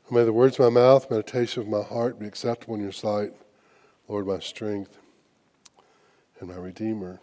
May the words of my mouth, meditation of my heart be acceptable in your sight, Lord, my strength and my Redeemer.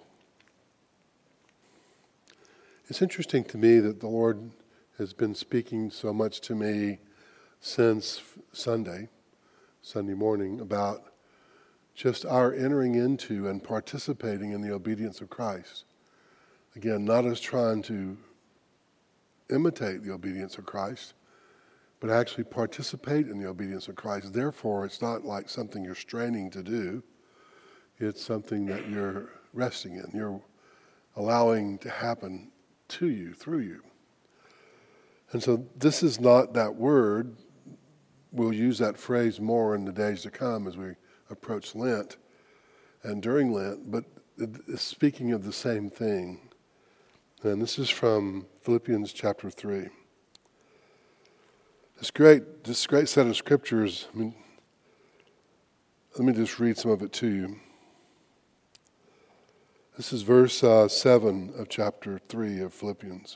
It's interesting to me that the Lord has been speaking so much to me since Sunday morning, about just our entering into and participating in the obedience of Christ. Again, not as trying to imitate the obedience of Christ, but actually participate in the obedience of Christ. Therefore, it's not like something you're straining to do. It's something that you're resting in. You're allowing to happen to you, through you. And so this is not that word. We'll use that phrase more in the days to come as we approach Lent and during Lent, but it's speaking of the same thing. And this is from Philippians chapter 3. This great set of scriptures, let me just read some of it to you. This is verse 7 of chapter 3 of Philippians.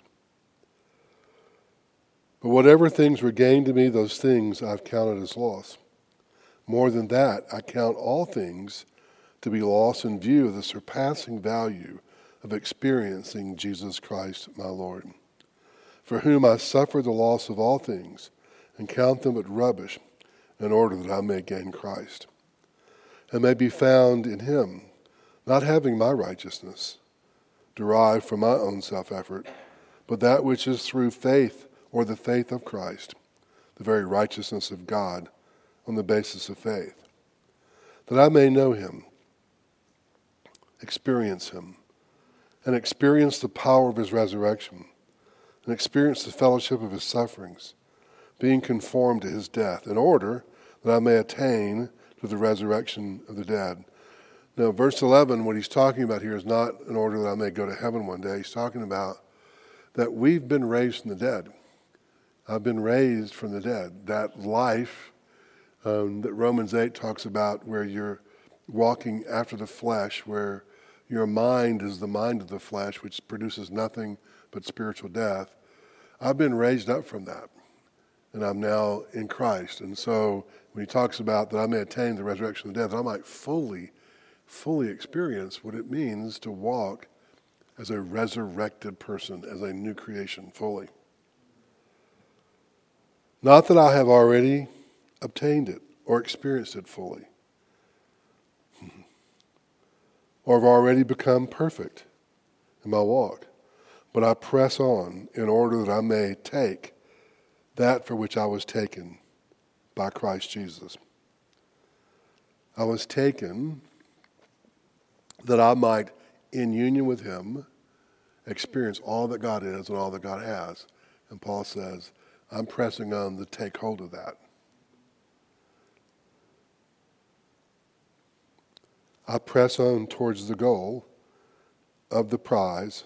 But whatever things were gained to me, those things I've counted as loss. More than that, I count all things to be lost in view of the surpassing value of experiencing Jesus Christ my Lord, for whom I suffer the loss of all things and count them but rubbish in order that I may gain Christ and may be found in him, not having my righteousness derived from my own self-effort, but that which is through faith or the faith of Christ, the very righteousness of God on the basis of faith, that I may know him, experience him, and experience the power of his resurrection, and experience the fellowship of his sufferings, being conformed to his death, in order that I may attain to the resurrection of the dead. Now, verse 11, what he's talking about here is not in order that I may go to heaven one day. He's talking about that we've been raised from the dead. I've been raised from the dead. That life that Romans 8 talks about, where you're walking after the flesh, where your mind is the mind of the flesh, which produces nothing but spiritual death. I've been raised up from that, and I'm now in Christ. And so when he talks about that I may attain the resurrection of the dead, that I might fully experience what it means to walk as a resurrected person, as a new creation fully. Not that I have already obtained it or experienced it fully, or have already become perfect in my walk, but I press on in order that I may take that for which I was taken by Christ Jesus. I was taken that I might, in union with him, experience all that God is and all that God has. And Paul says, I'm pressing on to take hold of that. I press on towards the goal of the prize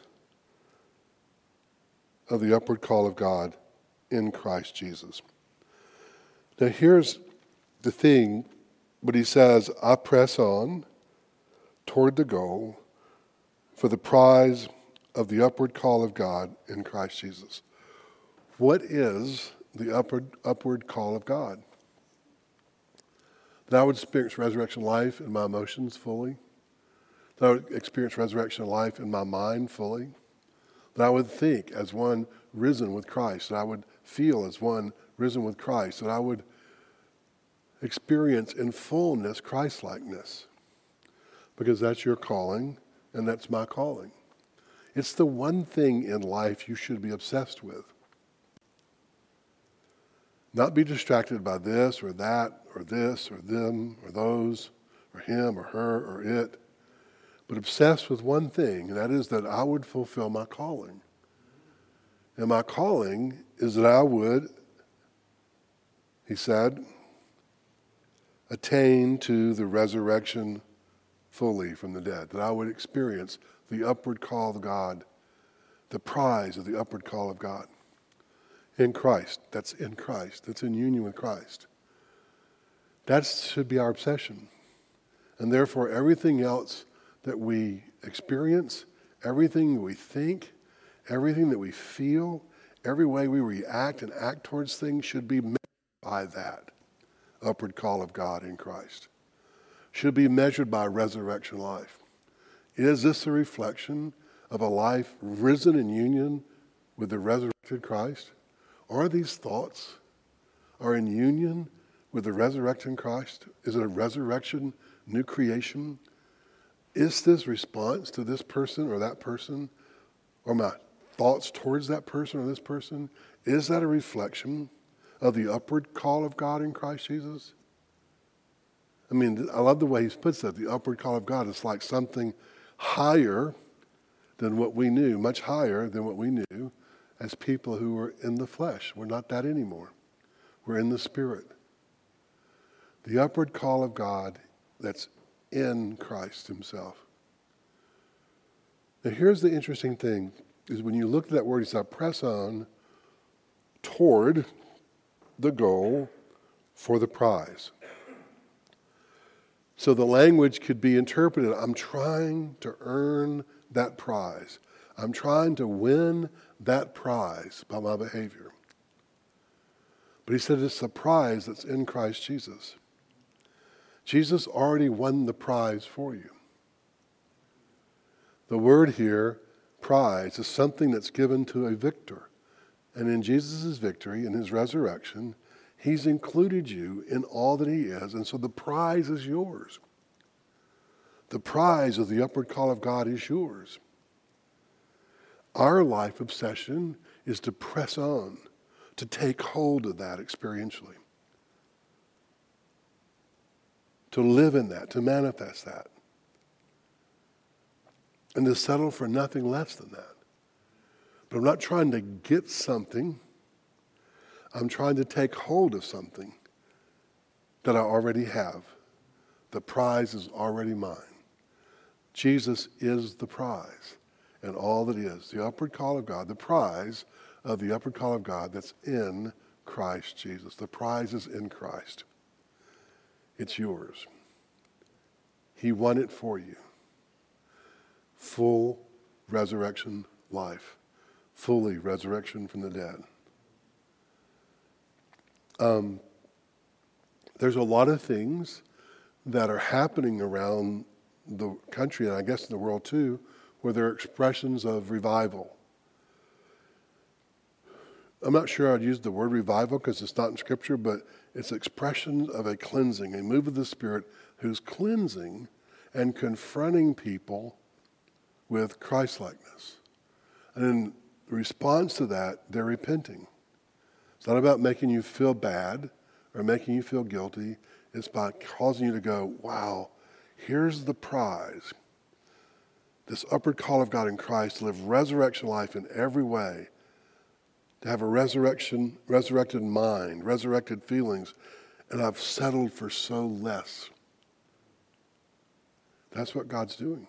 of the upward call of God in Christ Jesus. Now here's the thing, but he says, I press on toward the goal for the prize of the upward call of God in Christ Jesus. What is the upward call of God? That I would experience resurrection life in my emotions fully. That I would experience resurrection life in my mind fully. That I would think as one risen with Christ. That I would feel as one risen with Christ. That I would experience in fullness Christ-likeness. Because that's your calling and that's my calling. It's the one thing in life you should be obsessed with. Not be distracted by this or that or this or them or those or him or her or it, but obsessed with one thing, and that is that I would fulfill my calling. And my calling is that I would, he said, attain to the resurrection fully from the dead, that I would experience the upward call of God, the prize of the upward call of God. In Christ, that's in Christ, that's in union with Christ. That should be our obsession. And therefore, everything else that we experience, everything that we think, everything that we feel, every way we react and act towards things should be by that upward call of God in Christ. Should be measured by resurrection life. Is this a reflection of a life risen in union with the resurrected Christ? Are these thoughts are in union with the resurrected Christ? Is it a resurrection, new creation? Is this response to this person or that person, or my thoughts towards that person or this person, is that a reflection of the upward call of God in Christ Jesus? I mean, I love the way he puts that. The upward call of God is like something higher than what we knew, much higher than what we knew as people who were in the flesh. We're not that anymore. We're in the Spirit. The upward call of God that's in Christ himself. Now here's the interesting thing, is when you look at that word, he said, press on toward the goal for the prize. So the language could be interpreted, I'm trying to earn that prize. I'm trying to win that prize by my behavior. But he said it's a prize that's in Christ Jesus. Jesus already won the prize for you. The word here, prize, is something that's given to a victor. And in Jesus' victory, in his resurrection, he's included you in all that he is. And so the prize is yours. The prize of the upward call of God is yours. Our life obsession is to press on, to take hold of that experientially. To live in that, to manifest that. And to settle for nothing less than that. But I'm not trying to get something. I'm trying to take hold of something that I already have. The prize is already mine. Jesus is the prize and all that is. The upward call of God, the prize of the upward call of God that's in Christ Jesus. The prize is in Christ. It's yours. He won it for you. Full resurrection life. Fully resurrection from the dead. There's a lot of things that are happening around the country, and I guess in the world too, where there are expressions of revival. I'm not sure I'd use the word revival because it's not in Scripture, but it's expressions of a cleansing, a move of the Spirit who's cleansing and confronting people with Christ-likeness. And in response to that, they're repenting. It's not about making you feel bad or making you feel guilty. It's about causing you to go, wow, here's the prize. This upward call of God in Christ to live resurrection life in every way, to have a resurrected mind, resurrected feelings, and I've settled for so less. That's what God's doing.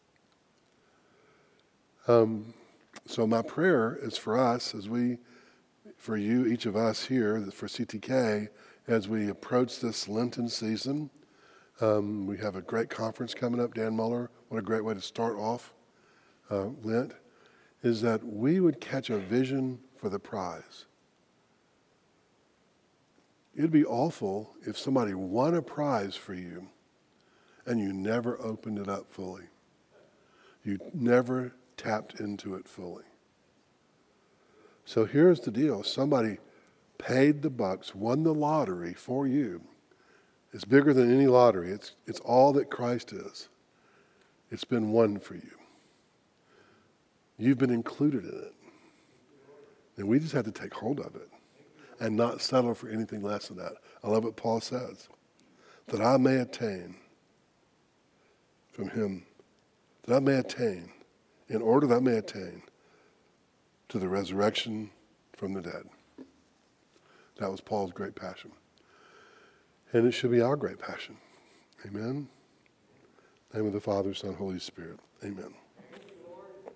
So my prayer is for us, for you, each of us here, for CTK, as we approach this Lenten season. We have a great conference coming up, Dan Muller. What a great way to start off Lent, is that we would catch a vision for the prize. It'd be awful if somebody won a prize for you and you never opened it up fully. You never tapped into it fully. So here's the deal. Somebody paid the bucks, won the lottery for you. It's bigger than any lottery. It's all that Christ is. It's been won for you. You've been included in it. And we just have to take hold of it and not settle for anything less than that. I love what Paul says. That I may attain from him. That I may attain, in order that I may attain to the resurrection from the dead. That was Paul's great passion. And it should be our great passion. Amen. In the name of the Father, Son, Holy Spirit. Amen.